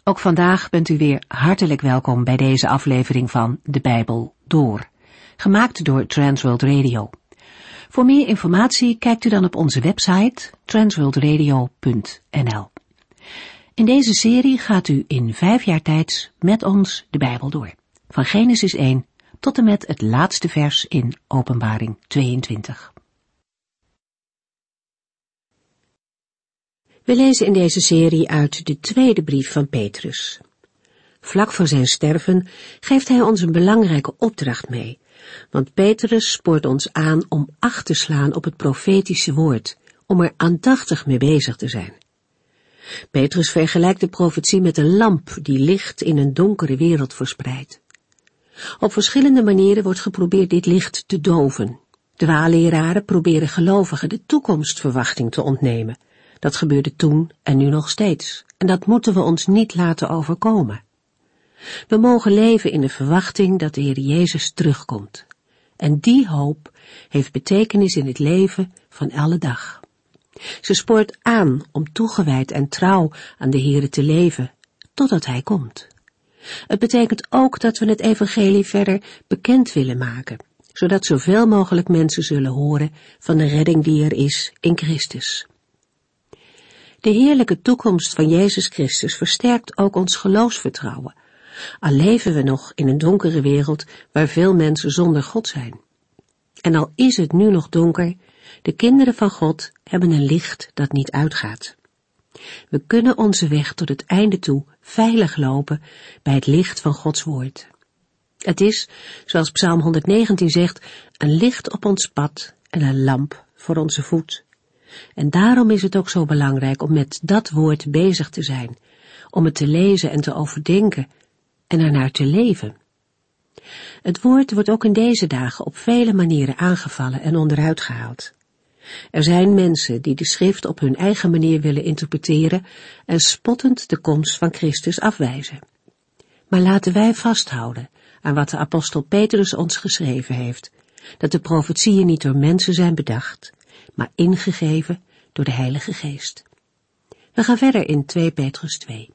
Ook vandaag bent u weer hartelijk welkom bij deze aflevering van De Bijbel Door, gemaakt door Transworld Radio. Voor meer informatie kijkt u dan op onze website transworldradio.nl. In deze serie gaat u in 5 jaar tijd met ons de Bijbel door, van Genesis 1 tot en met het laatste vers in Openbaring 22. We lezen in deze serie uit de tweede brief van Petrus. Vlak voor zijn sterven geeft hij ons een belangrijke opdracht mee, want Petrus spoort ons aan om acht te slaan op het profetische woord, om er aandachtig mee bezig te zijn. Petrus vergelijkt de profetie met een lamp die licht in een donkere wereld verspreidt. Op verschillende manieren wordt geprobeerd dit licht te doven. Dwaalleraren proberen gelovigen de toekomstverwachting te ontnemen. Dat gebeurde toen en nu nog steeds, en dat moeten we ons niet laten overkomen. We mogen leven in de verwachting dat de Heer Jezus terugkomt. En die hoop heeft betekenis in het leven van alle dag. Ze spoort aan om toegewijd en trouw aan de Heere te leven, totdat Hij komt. Het betekent ook dat we het evangelie verder bekend willen maken, zodat zoveel mogelijk mensen zullen horen van de redding die er is in Christus. De heerlijke toekomst van Jezus Christus versterkt ook ons geloofsvertrouwen, al leven we nog in een donkere wereld waar veel mensen zonder God zijn. En al is het nu nog donker, de kinderen van God hebben een licht dat niet uitgaat. We kunnen onze weg tot het einde toe veilig lopen bij het licht van Gods woord. Het is, zoals Psalm 119 zegt, een licht op ons pad en een lamp voor onze voet. En daarom is het ook zo belangrijk om met dat woord bezig te zijn, om het te lezen en te overdenken en ernaar te leven. Het woord wordt ook in deze dagen op vele manieren aangevallen en onderuit gehaald. Er zijn mensen die de schrift op hun eigen manier willen interpreteren en spottend de komst van Christus afwijzen. Maar laten wij vasthouden aan wat de apostel Petrus ons geschreven heeft, dat de profetieën niet door mensen zijn bedacht, maar ingegeven door de Heilige Geest. We gaan verder in 2 Petrus 2.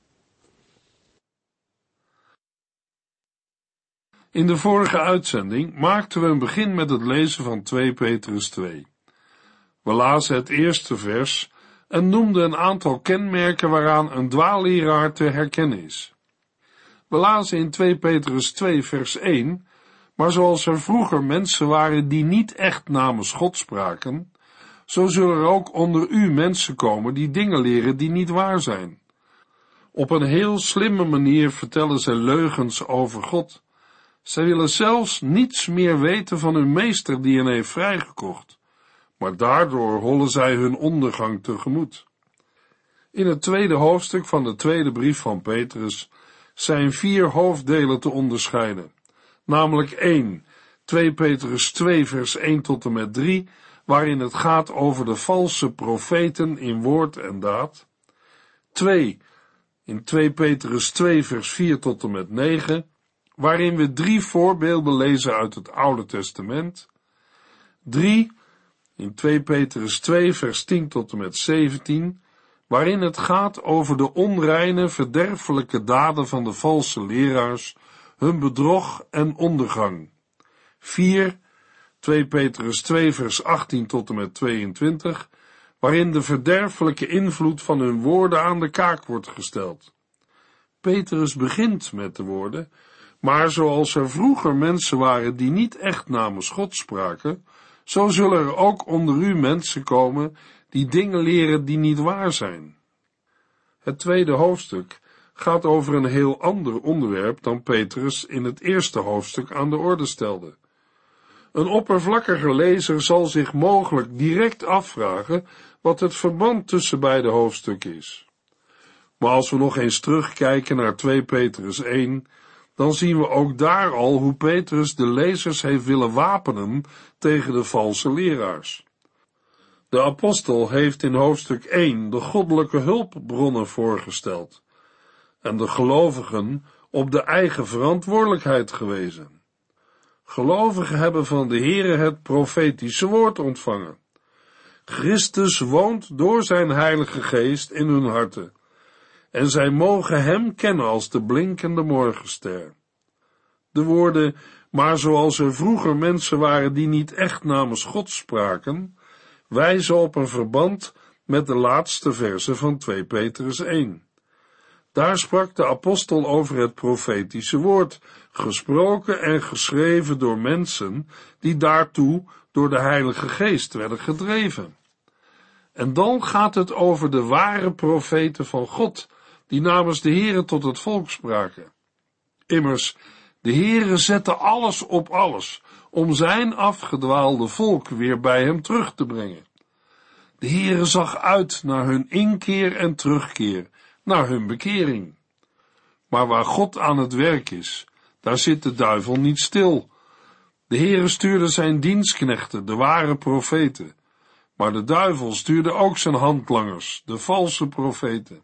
In de vorige uitzending maakten we een begin met het lezen van 2 Petrus 2. We lazen het eerste vers en noemden een aantal kenmerken waaraan een dwaalleraar te herkennen is. We lazen in 2 Petrus 2 vers 1, maar zoals er vroeger mensen waren die niet echt namens God spraken, zo zullen er ook onder u mensen komen die dingen leren die niet waar zijn. Op een heel slimme manier vertellen zij leugens over God. Zij willen zelfs niets meer weten van hun meester die hen heeft vrijgekocht, maar daardoor hollen zij hun ondergang tegemoet. In het tweede hoofdstuk van de tweede brief van Petrus zijn 4 hoofddelen te onderscheiden, namelijk 1, 2 Petrus 2 vers 1 tot en met 3, waarin het gaat over de valse profeten in woord en daad. 2, in 2 Petrus 2 vers 4 tot en met 9, waarin we 3 voorbeelden lezen uit het Oude Testament. 3, in 2 Petrus 2 vers 10 tot en met 17, waarin het gaat over de onreine, verderfelijke daden van de valse leraars, hun bedrog en ondergang. 4, 2 Petrus 2 vers 18 tot en met 22, waarin de verderfelijke invloed van hun woorden aan de kaak wordt gesteld. Petrus begint met de woorden, maar zoals er vroeger mensen waren die niet echt namens God spraken, zo zullen er ook onder u mensen komen die dingen leren die niet waar zijn. Het tweede hoofdstuk gaat over een heel ander onderwerp dan Petrus in het eerste hoofdstuk aan de orde stelde. Een oppervlakkige lezer zal zich mogelijk direct afvragen wat het verband tussen beide hoofdstukken is. Maar als we nog eens terugkijken naar 2 Petrus 1, dan zien we ook daar al hoe Petrus de lezers heeft willen wapenen tegen de valse leraars. De apostel heeft in hoofdstuk 1 de goddelijke hulpbronnen voorgesteld en de gelovigen op de eigen verantwoordelijkheid gewezen. Gelovigen hebben van de Heere het profetische woord ontvangen. Christus woont door zijn Heilige Geest in hun harten en zij mogen hem kennen als de blinkende morgenster. De woorden, maar zoals er vroeger mensen waren die niet echt namens God spraken, wijzen op een verband met de laatste verse van 2 Petrus 1. Daar sprak de apostel over het profetische woord, gesproken en geschreven door mensen die daartoe door de Heilige Geest werden gedreven. En dan gaat het over de ware profeten van God, die namens de Heere tot het volk spraken. Immers, de Heere zette alles op alles, om zijn afgedwaalde volk weer bij hem terug te brengen. De Heere zag uit naar hun inkeer en terugkeer, naar hun bekering. Maar waar God aan het werk is, daar zit de duivel niet stil. De Heere stuurde zijn dienstknechten, de ware profeten, maar de duivel stuurde ook zijn handlangers, de valse profeten.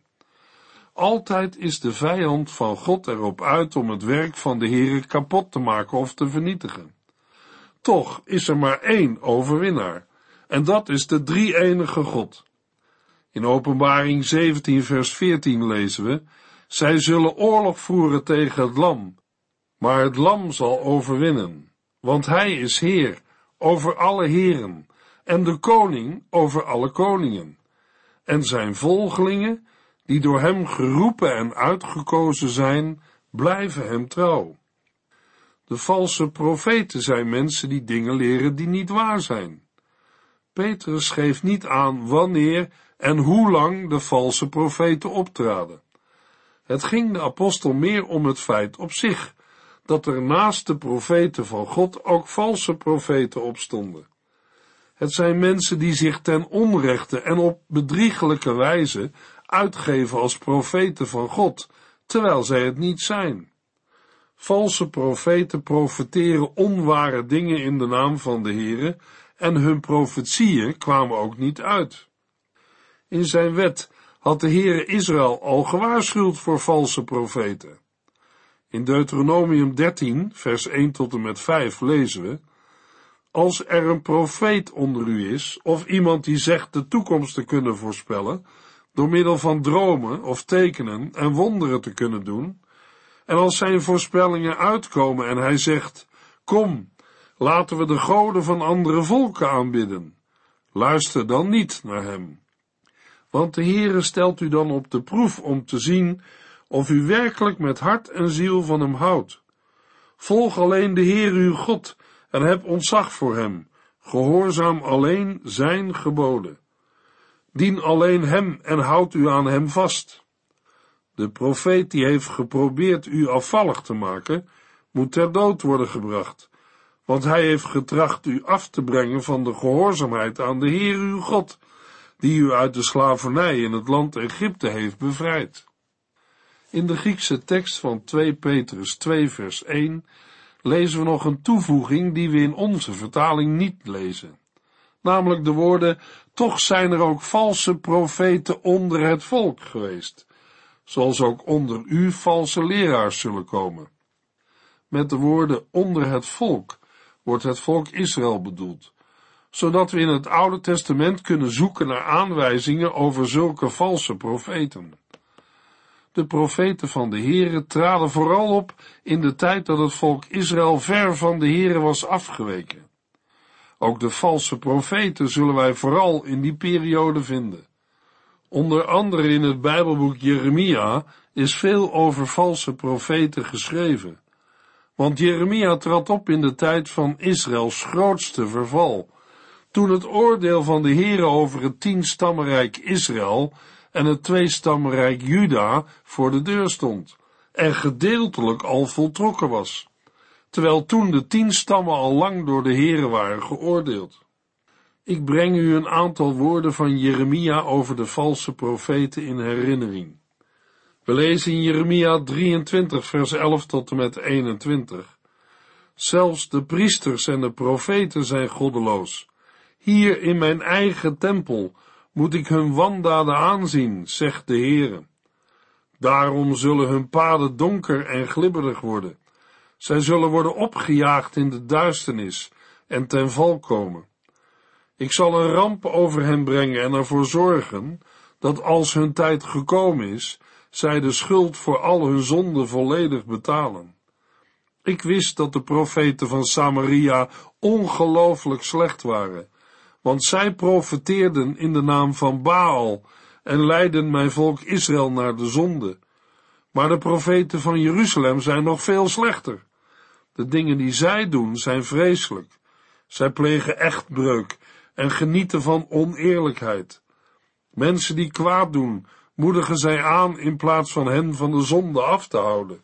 Altijd is de vijand van God erop uit om het werk van de Heere kapot te maken of te vernietigen. Toch is er maar één overwinnaar, en dat is de drie-enige God. In Openbaring 17 vers 14 lezen we, zij zullen oorlog voeren tegen het lam, maar het lam zal overwinnen, want hij is Heer over alle heren en de koning over alle koningen. En zijn volgelingen, die door hem geroepen en uitgekozen zijn, blijven hem trouw. De valse profeten zijn mensen die dingen leren die niet waar zijn. Petrus geeft niet aan wanneer en hoe lang de valse profeten optraden. Het ging de apostel meer om het feit op zich, dat er naast de profeten van God ook valse profeten opstonden. Het zijn mensen die zich ten onrechte en op bedriegelijke wijze uitgeven als profeten van God, terwijl zij het niet zijn. Valse profeten profeteren onware dingen in de naam van de Heere, en hun profetieën kwamen ook niet uit. In zijn wet had de Heere Israël al gewaarschuwd voor valse profeten. In Deuteronomium 13, vers 1 tot en met 5 lezen we, als er een profeet onder u is, of iemand die zegt de toekomst te kunnen voorspellen, door middel van dromen of tekenen en wonderen te kunnen doen, en als zijn voorspellingen uitkomen en hij zegt, kom, laten we de goden van andere volken aanbidden, luister dan niet naar hem. Want de Heere stelt u dan op de proef om te zien of u werkelijk met hart en ziel van hem houdt. Volg alleen de Heere uw God en heb ontzag voor hem, gehoorzaam alleen zijn geboden. Dien alleen hem en houd u aan hem vast. De profeet die heeft geprobeerd u afvallig te maken, moet ter dood worden gebracht, want hij heeft getracht u af te brengen van de gehoorzaamheid aan de Heere uw God, die u uit de slavernij in het land Egypte heeft bevrijd. In de Griekse tekst van 2 Petrus 2 vers 1 lezen we nog een toevoeging die we in onze vertaling niet lezen. Namelijk de woorden, toch zijn er ook valse profeten onder het volk geweest, zoals ook onder u valse leraars zullen komen. Met de woorden onder het volk wordt het volk Israël bedoeld, zodat we in het Oude Testament kunnen zoeken naar aanwijzingen over zulke valse profeten. De profeten van de Heere traden vooral op in de tijd dat het volk Israël ver van de Heere was afgeweken. Ook de valse profeten zullen wij vooral in die periode vinden. Onder andere in het Bijbelboek Jeremia is veel over valse profeten geschreven, want Jeremia trad op in de tijd van Israëls grootste verval, toen het oordeel van de Heere over het 10-stammenrijk Israël en het 2-stammenrijk Juda voor de deur stond, en gedeeltelijk al voltrokken was, terwijl toen de 10 stammen al lang door de Heere waren geoordeeld. Ik breng u een aantal woorden van Jeremia over de valse profeten in herinnering. We lezen in Jeremia 23 vers 11 tot en met 21. Zelfs de priesters en de profeten zijn goddeloos. Hier in mijn eigen tempel moet ik hun wandaden aanzien, zegt de Heere. Daarom zullen hun paden donker en glibberig worden. Zij zullen worden opgejaagd in de duisternis en ten val komen. Ik zal een ramp over hen brengen en ervoor zorgen dat als hun tijd gekomen is, zij de schuld voor al hun zonden volledig betalen. Ik wist dat de profeten van Samaria ongelooflijk slecht waren, want zij profeteerden in de naam van Baal en leidden mijn volk Israël naar de zonde. Maar de profeten van Jeruzalem zijn nog veel slechter. De dingen die zij doen zijn vreselijk. Zij plegen echtbreuk en genieten van oneerlijkheid. Mensen die kwaad doen, moedigen zij aan in plaats van hen van de zonde af te houden.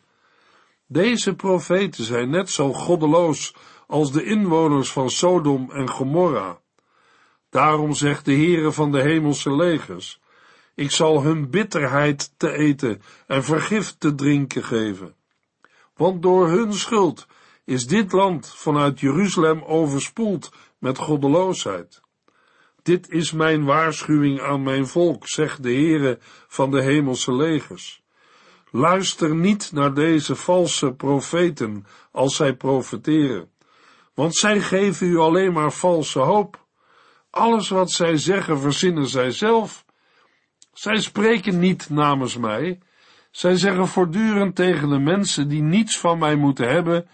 Deze profeten zijn net zo goddeloos als de inwoners van Sodom en Gomorra. Daarom zegt de Heere van de hemelse legers: ik zal hun bitterheid te eten en vergif te drinken geven. Want door hun schuld is dit land vanuit Jeruzalem overspoeld met goddeloosheid. Dit is mijn waarschuwing aan mijn volk, zegt de Heere van de hemelse legers. Luister niet naar deze valse profeten als zij profeteren, want zij geven u alleen maar valse hoop. Alles wat zij zeggen verzinnen zij zelf. Zij spreken niet namens mij. Zij zeggen voortdurend tegen de mensen die niets van mij moeten hebben: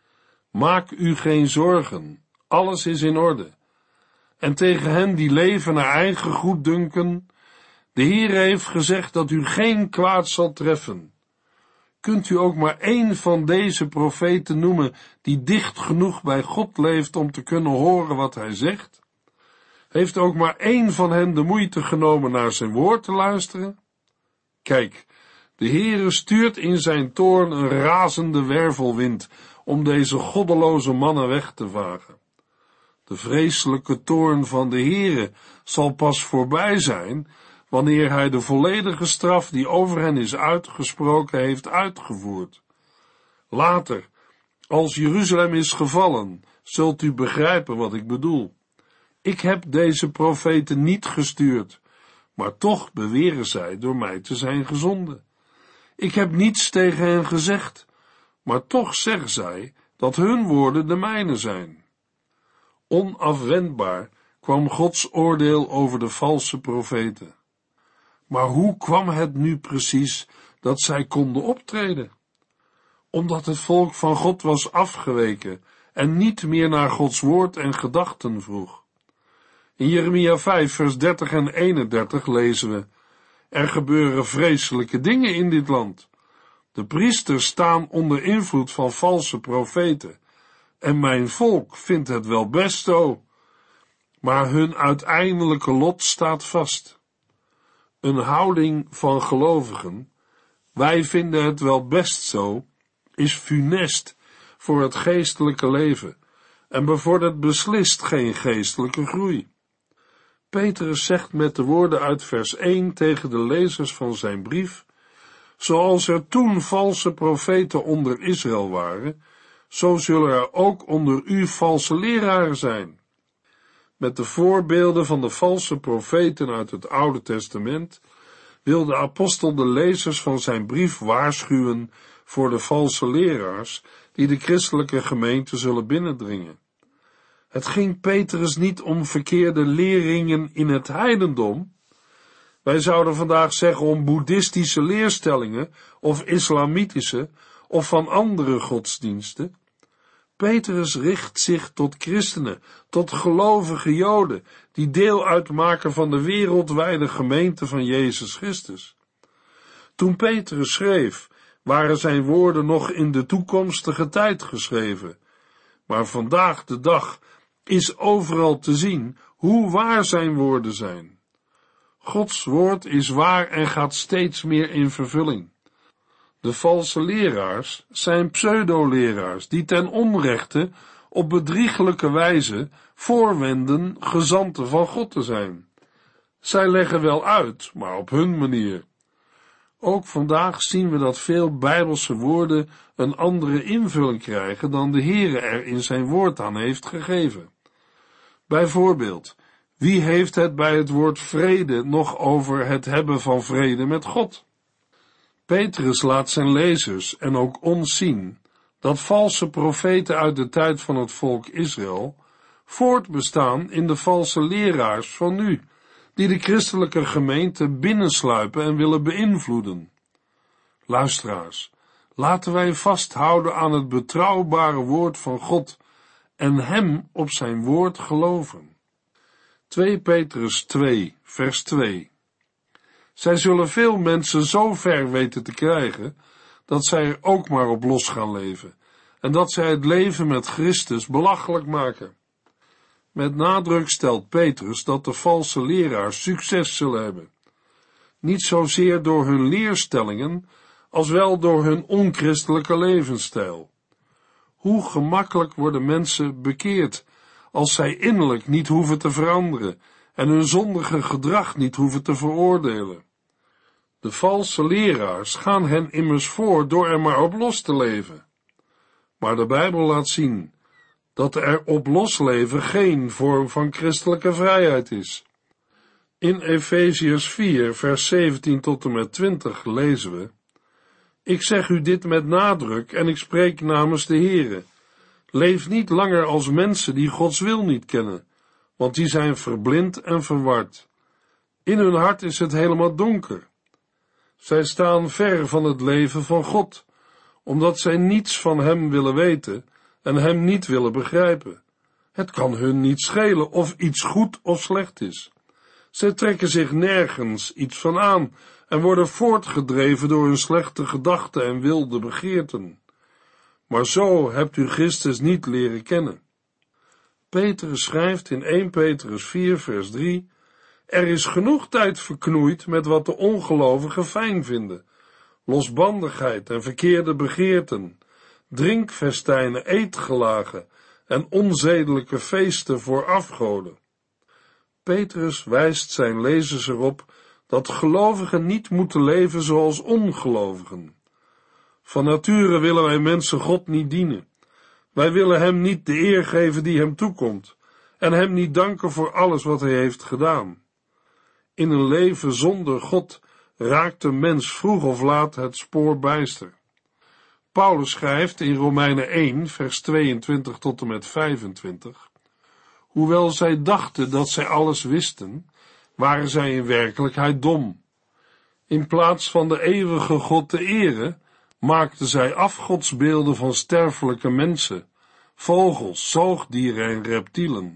maak u geen zorgen, alles is in orde. En tegen hen die leven naar eigen goeddunken: de Heer heeft gezegd dat u geen kwaad zal treffen. Kunt u ook maar één van deze profeten noemen die dicht genoeg bij God leeft om te kunnen horen wat hij zegt? Heeft ook maar één van hen de moeite genomen naar zijn woord te luisteren? Kijk, de Heere stuurt in zijn toorn een razende wervelwind om deze goddeloze mannen weg te vagen. De vreselijke toorn van de Heere zal pas voorbij zijn wanneer hij de volledige straf die over hen is uitgesproken heeft uitgevoerd. Later, als Jeruzalem is gevallen, zult u begrijpen wat ik bedoel. Ik heb deze profeten niet gestuurd, maar toch beweren zij door mij te zijn gezonden. Ik heb niets tegen hen gezegd, maar toch zeggen zij dat hun woorden de mijne zijn. Onafwendbaar kwam Gods oordeel over de valse profeten. Maar hoe kwam het nu precies dat zij konden optreden? Omdat het volk van God was afgeweken en niet meer naar Gods woord en gedachten vroeg. In Jeremia 5, vers 30 en 31 lezen we: er gebeuren vreselijke dingen in dit land. De priesters staan onder invloed van valse profeten, en mijn volk vindt het wel best zo, maar hun uiteindelijke lot staat vast. Een houding van gelovigen, wij vinden het wel best zo, is funest voor het geestelijke leven en bevordert beslist geen geestelijke groei. Petrus zegt met de woorden uit vers 1 tegen de lezers van zijn brief: zoals er toen valse profeten onder Israël waren, zo zullen er ook onder u valse leraren zijn. Met de voorbeelden van de valse profeten uit het Oude Testament wil de apostel de lezers van zijn brief waarschuwen voor de valse leraars die de christelijke gemeente zullen binnendringen. Het ging Petrus niet om verkeerde leringen in het heidendom. Wij zouden vandaag zeggen om boeddhistische leerstellingen of islamitische of van andere godsdiensten. Petrus richt zich tot christenen, tot gelovige Joden, die deel uitmaken van de wereldwijde gemeente van Jezus Christus. Toen Petrus schreef, waren zijn woorden nog in de toekomstige tijd geschreven, maar vandaag de dag is overal te zien hoe waar zijn woorden zijn. Gods woord is waar en gaat steeds meer in vervulling. De valse leraars zijn pseudoleraars die ten onrechte op bedrieglijke wijze voorwenden gezanten van God te zijn. Zij leggen wel uit, maar op hun manier. Ook vandaag zien we dat veel Bijbelse woorden een andere invulling krijgen dan de Heere er in zijn woord aan heeft gegeven. Bijvoorbeeld, wie heeft het bij het woord vrede nog over het hebben van vrede met God? Petrus laat zijn lezers en ook ons zien dat valse profeten uit de tijd van het volk Israël voortbestaan in de valse leraars van nu, die de christelijke gemeente binnensluipen en willen beïnvloeden. Luisteraars, laten wij vasthouden aan het betrouwbare woord van God en hem op zijn woord geloven. 2 Petrus 2, vers 2. Zij zullen veel mensen zo ver weten te krijgen, dat zij er ook maar op los gaan leven, en dat zij het leven met Christus belachelijk maken. Met nadruk stelt Petrus dat de valse leraars succes zullen hebben. Niet zozeer door hun leerstellingen, als wel door hun onchristelijke levensstijl. Hoe gemakkelijk worden mensen bekeerd, als zij innerlijk niet hoeven te veranderen en hun zondige gedrag niet hoeven te veroordelen. De valse leraars gaan hen immers voor door er maar op los te leven. Maar de Bijbel laat zien dat er op losleven geen vorm van christelijke vrijheid is. In Efeziërs 4, vers 17 tot en met 20 lezen we: Ik zeg u dit met nadruk en ik spreek namens de Heere. Leef niet langer als mensen die Gods wil niet kennen, want die zijn verblind en verward. In hun hart is het helemaal donker. Zij staan ver van het leven van God, omdat zij niets van hem willen weten en hem niet willen begrijpen. Het kan hun niet schelen of iets goed of slecht is. Zij trekken zich nergens iets van aan en worden voortgedreven door hun slechte gedachten en wilde begeerten. Maar zo hebt u Christus niet leren kennen. Petrus schrijft in 1 Petrus 4 vers 3: Er is genoeg tijd verknoeid met wat de ongelovigen fijn vinden, losbandigheid en verkeerde begeerten, drinkfestijnen, eetgelagen en onzedelijke feesten voor afgoden. Petrus wijst zijn lezers erop dat gelovigen niet moeten leven zoals ongelovigen. Van nature willen wij mensen God niet dienen. Wij willen hem niet de eer geven die hem toekomt en hem niet danken voor alles wat hij heeft gedaan. In een leven zonder God raakt de mens vroeg of laat het spoor bijster. Paulus schrijft in Romeinen 1, vers 22 tot en met 25: Hoewel zij dachten dat zij alles wisten, waren zij in werkelijkheid dom. In plaats van de eeuwige God te eren, maakten zij afgodsbeelden van sterfelijke mensen, vogels, zoogdieren en reptielen.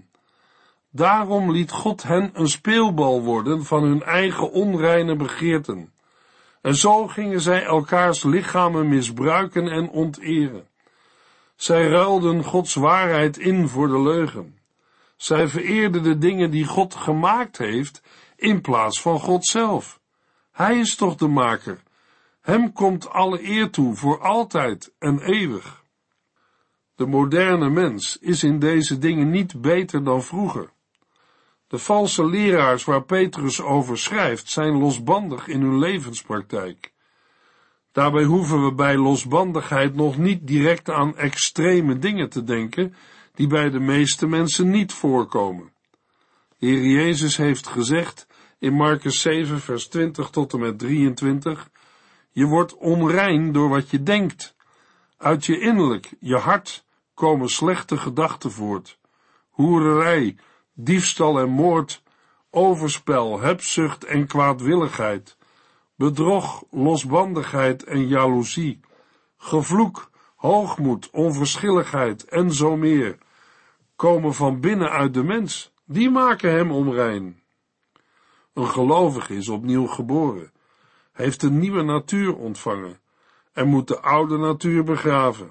Daarom liet God hen een speelbal worden van hun eigen onreine begeerten. En zo gingen zij elkaars lichamen misbruiken en onteren. Zij ruilden Gods waarheid in voor de leugen. Zij vereerden de dingen die God gemaakt heeft in plaats van God zelf. Hij is toch de maker. Hem komt alle eer toe voor altijd en eeuwig. De moderne mens is in deze dingen niet beter dan vroeger. De valse leraars waar Petrus over schrijft zijn losbandig in hun levenspraktijk. Daarbij hoeven we bij losbandigheid nog niet direct aan extreme dingen te denken die bij de meeste mensen niet voorkomen. De Heer Jezus heeft gezegd in Markus 7 vers 20 tot en met 23: Je wordt onrein door wat je denkt. Uit je innerlijk, je hart, komen slechte gedachten voort. Hoererij, diefstal en moord, overspel, hebzucht en kwaadwilligheid, bedrog, losbandigheid en jaloezie, gevloek, hoogmoed, onverschilligheid en zo meer, komen van binnen uit de mens. Die maken hem onrein. Een gelovige is opnieuw geboren, heeft een nieuwe natuur ontvangen en moet de oude natuur begraven.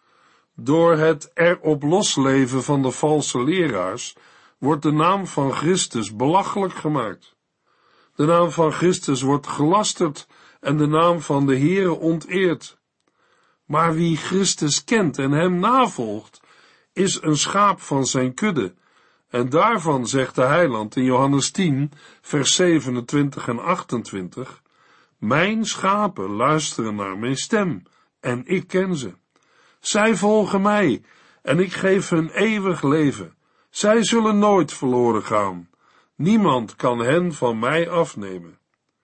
Door het erop losleven van de valse leraars wordt de naam van Christus belachelijk gemaakt. De naam van Christus wordt gelasterd en de naam van de Heere onteerd. Maar wie Christus kent en hem navolgt, is een schaap van zijn kudde. En daarvan zegt de heiland in Johannes 10, vers 27 en 28, Mijn schapen luisteren naar mijn stem, en ik ken ze. Zij volgen mij, en ik geef hun eeuwig leven. Zij zullen nooit verloren gaan. Niemand kan hen van mij afnemen.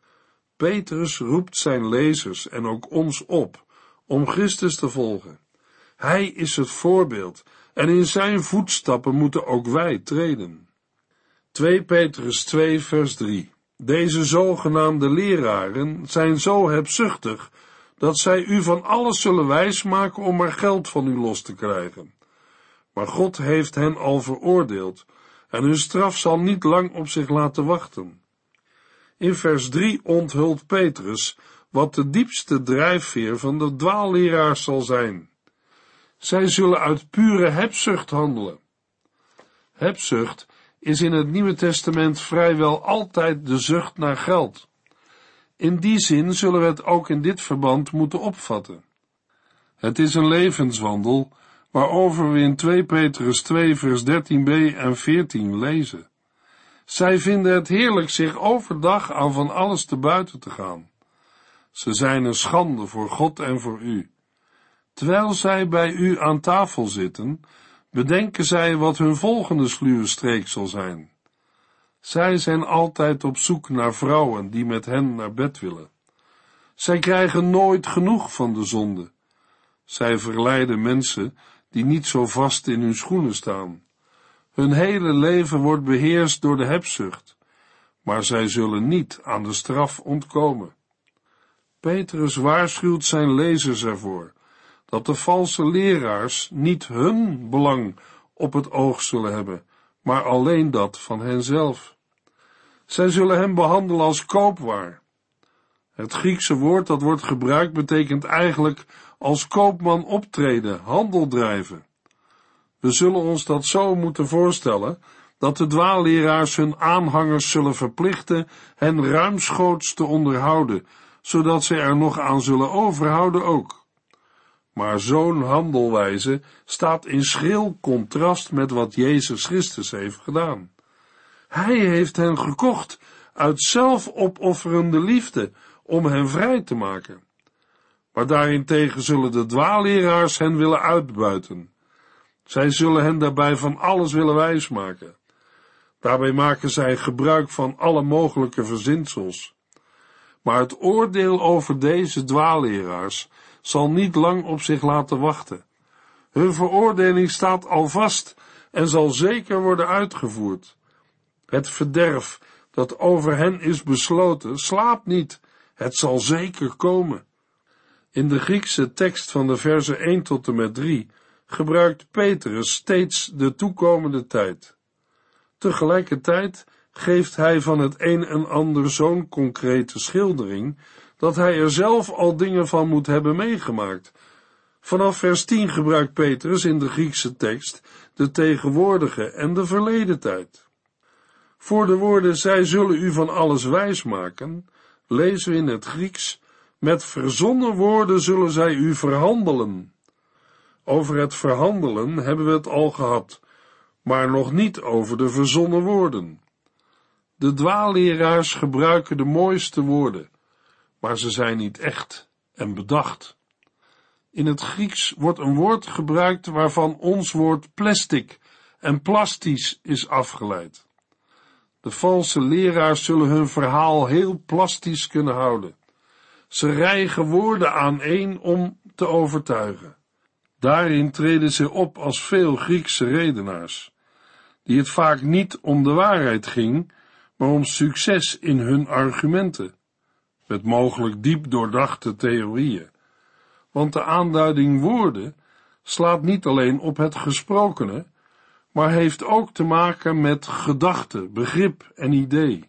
Petrus roept zijn lezers en ook ons op om Christus te volgen. Hij is het voorbeeld en in zijn voetstappen moeten ook wij treden. 2 Petrus 2 vers 3. Deze zogenaamde leraren zijn zo hebzuchtig dat zij u van alles zullen wijsmaken om maar geld van u los te krijgen. Maar God heeft hen al veroordeeld, en hun straf zal niet lang op zich laten wachten. In vers 3 onthult Petrus wat de diepste drijfveer van de dwaalleraars zal zijn. Zij zullen uit pure hebzucht handelen. Hebzucht is in het Nieuwe Testament vrijwel altijd de zucht naar geld. In die zin zullen we het ook in dit verband moeten opvatten. Het is een levenswandel waarover we in 2 Petrus 2 vers 13b en 14 lezen. Zij vinden het heerlijk zich overdag aan van alles te buiten te gaan. Ze zijn een schande voor God en voor u. Terwijl zij bij u aan tafel zitten, bedenken zij wat hun volgende sluwe streek zal zijn. Zij zijn altijd op zoek naar vrouwen die met hen naar bed willen. Zij krijgen nooit genoeg van de zonde. Zij verleiden mensen die niet zo vast in hun schoenen staan. Hun hele leven wordt beheerst door de hebzucht, maar zij zullen niet aan de straf ontkomen. Petrus waarschuwt zijn lezers ervoor dat de valse leraars niet hun belang op het oog zullen hebben, maar alleen dat van henzelf. Zij zullen hem behandelen als koopwaar. Het Griekse woord dat wordt gebruikt betekent eigenlijk als koopman optreden, handel drijven. We zullen ons dat zo moeten voorstellen, dat de dwaalleraars hun aanhangers zullen verplichten hen ruimschoots te onderhouden, zodat zij er nog aan zullen overhouden ook. Maar zo'n handelwijze staat in schril contrast met wat Jezus Christus heeft gedaan. Hij heeft hen gekocht uit zelfopofferende liefde om hen vrij te maken. Maar daarentegen zullen de dwaalleraars hen willen uitbuiten. Zij zullen hen daarbij van alles willen wijsmaken. Daarbij maken zij gebruik van alle mogelijke verzinsels. Maar het oordeel over deze dwaalleraars zal niet lang op zich laten wachten. Hun veroordeling staat al vast en zal zeker worden uitgevoerd. Het verderf dat over hen is besloten, slaapt niet, het zal zeker komen. In de Griekse tekst van de verzen 1 tot en met 3 gebruikt Petrus steeds de toekomende tijd. Tegelijkertijd geeft hij van het een en ander zo'n concrete schildering, dat hij er zelf al dingen van moet hebben meegemaakt. Vanaf vers 10 gebruikt Petrus in de Griekse tekst de tegenwoordige en de verleden tijd. Voor de woorden, zij zullen u van alles wijsmaken, lezen we in het Grieks, met verzonnen woorden zullen zij u verhandelen. Over het verhandelen hebben we het al gehad, maar nog niet over de verzonnen woorden. De dwaalleraars gebruiken de mooiste woorden, maar ze zijn niet echt en bedacht. In het Grieks wordt een woord gebruikt waarvan ons woord plastic en plastisch is afgeleid. De valse leraars zullen hun verhaal heel plastisch kunnen houden. Ze rijgen woorden aaneen om te overtuigen. Daarin treden ze op als veel Griekse redenaars, die het vaak niet om de waarheid ging, maar om succes in hun argumenten, met mogelijk diep doordachte theorieën. Want de aanduiding woorden slaat niet alleen op het gesprokene, maar heeft ook te maken met gedachte, begrip en idee.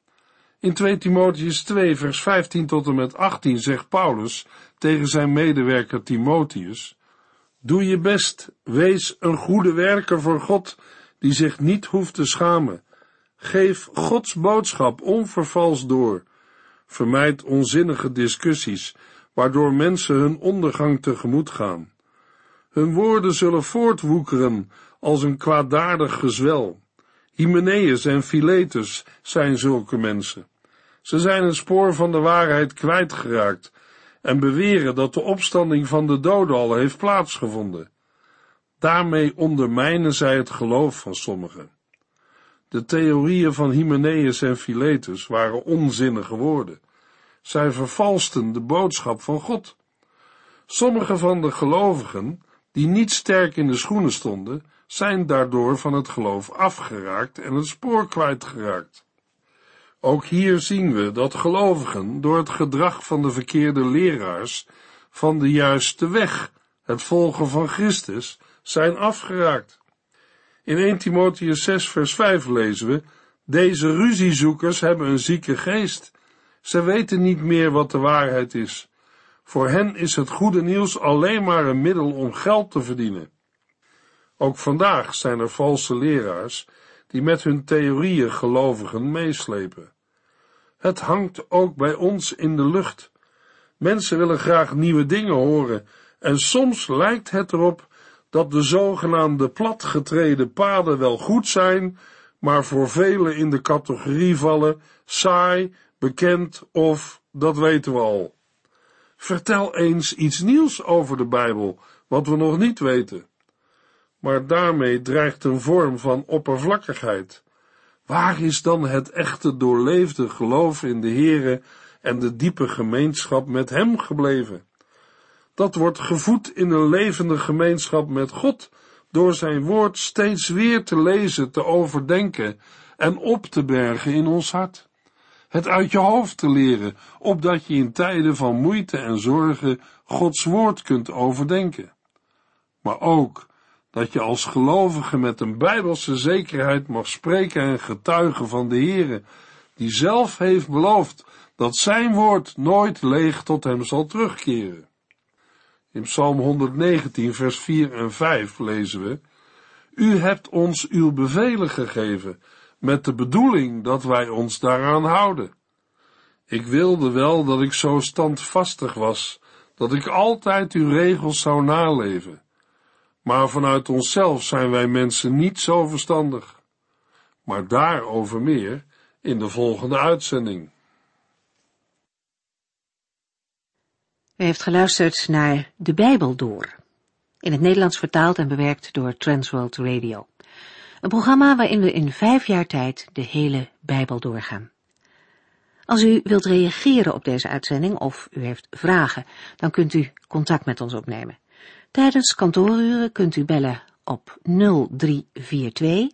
In 2 Timotheüs 2 vers 15 tot en met 18 zegt Paulus tegen zijn medewerker Timotheüs: doe je best, wees een goede werker voor God, die zich niet hoeft te schamen. Geef Gods boodschap onvervals door. Vermijd onzinnige discussies, waardoor mensen hun ondergang tegemoet gaan. Hun woorden zullen voortwoekeren als een kwaadaardig gezwel. Hymenaeus en Philetus zijn zulke mensen. Ze zijn een spoor van de waarheid kwijtgeraakt en beweren dat de opstanding van de doden al heeft plaatsgevonden. Daarmee ondermijnen zij het geloof van sommigen. De theorieën van Hymenaeus en Philetus waren onzinnige woorden. Zij vervalsten de boodschap van God. Sommige van de gelovigen, die niet sterk in de schoenen stonden, zijn daardoor van het geloof afgeraakt en het spoor kwijtgeraakt. Ook hier zien we dat gelovigen door het gedrag van de verkeerde leraars van de juiste weg, het volgen van Christus, zijn afgeraakt. In 1 Timotheüs 6 vers 5 lezen we: deze ruziezoekers hebben een zieke geest. Ze weten niet meer wat de waarheid is. Voor hen is het goede nieuws alleen maar een middel om geld te verdienen. Ook vandaag zijn er valse leraars die met hun theorieën gelovigen meeslepen. Het hangt ook bij ons in de lucht. Mensen willen graag nieuwe dingen horen en soms lijkt het erop dat de zogenaamde platgetreden paden wel goed zijn, maar voor velen in de categorie vallen saai, bekend of dat weten we al. Vertel eens iets nieuws over de Bijbel, wat we nog niet weten. Maar daarmee dreigt een vorm van oppervlakkigheid. Waar is dan het echte doorleefde geloof in de Here en de diepe gemeenschap met Hem gebleven? Dat wordt gevoed in een levende gemeenschap met God, door zijn woord steeds weer te lezen, te overdenken en op te bergen in ons hart. Het uit je hoofd te leren, opdat je in tijden van moeite en zorgen Gods woord kunt overdenken. Maar ook dat je als gelovige met een bijbelse zekerheid mag spreken en getuigen van de Heere, die zelf heeft beloofd dat zijn woord nooit leeg tot hem zal terugkeren. In Psalm 119 vers 4 en 5 lezen we: U hebt ons uw bevelen gegeven, met de bedoeling dat wij ons daaraan houden. Ik wilde wel dat ik zo standvastig was, dat ik altijd uw regels zou naleven. Maar vanuit onszelf zijn wij mensen niet zo verstandig. Maar daarover meer in de volgende uitzending. U heeft geluisterd naar De Bijbel Door, in het Nederlands vertaald en bewerkt door Transworld Radio. Een programma waarin we in 5 jaar tijd de hele Bijbel doorgaan. Als u wilt reageren op deze uitzending of u heeft vragen, dan kunt u contact met ons opnemen. Tijdens kantooruren kunt u bellen op 0342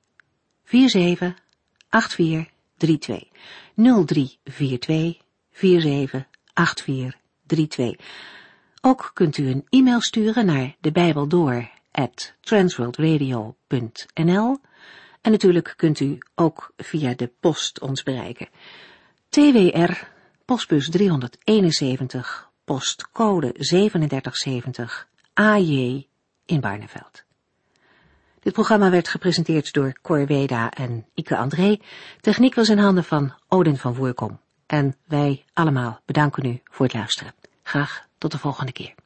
478432. 0342 478432. Ook kunt u een e-mail sturen naar debijbeldoor@transworldradio.nl en natuurlijk kunt u ook via de post ons bereiken. TWR, postbus 371, postcode 3770, AJ in Barneveld. Dit programma werd gepresenteerd door Cor Weda en Ike André. Techniek was in handen van Odin van Voerkom. En wij allemaal bedanken u voor het luisteren. Graag tot de volgende keer.